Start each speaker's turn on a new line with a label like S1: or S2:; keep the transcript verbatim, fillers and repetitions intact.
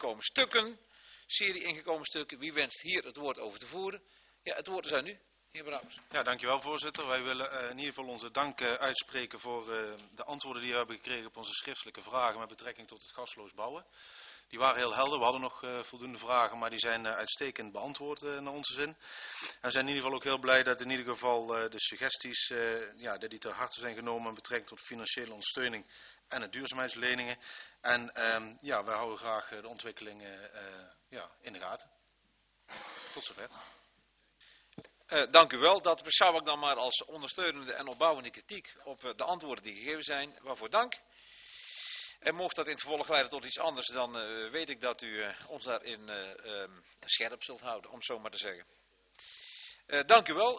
S1: ingekomen stukken. Serie ingekomen stukken. Wie wenst hier het woord over te voeren? Ja, het woord is aan u, heer Brouwers.
S2: Ja, dankjewel voorzitter. Wij willen uh, in ieder geval onze dank uh, uitspreken voor uh, de antwoorden die we hebben gekregen op onze schriftelijke vragen met betrekking tot het gasloos bouwen. Die waren heel helder. We hadden nog uh, voldoende vragen, maar die zijn uh, uitstekend beantwoord uh, naar onze zin. En we zijn in ieder geval ook heel blij dat in ieder geval uh, de suggesties uh, ja, dat die ter harte zijn genomen met betrekking tot financiële ondersteuning en de duurzaamheidsleningen. En um, ja, wij houden graag uh, de ontwikkelingen uh, ja, in de gaten. Tot zover.
S1: Uh, dank u wel. Dat beschouw ik dan maar als ondersteunende en opbouwende kritiek op uh, de antwoorden die gegeven zijn. Waarvoor dank. En mocht dat in het vervolg leiden tot iets anders, dan uh, weet ik dat u uh, ons daarin uh, um, scherp zult houden, om het zo maar te zeggen. Uh, dank u wel.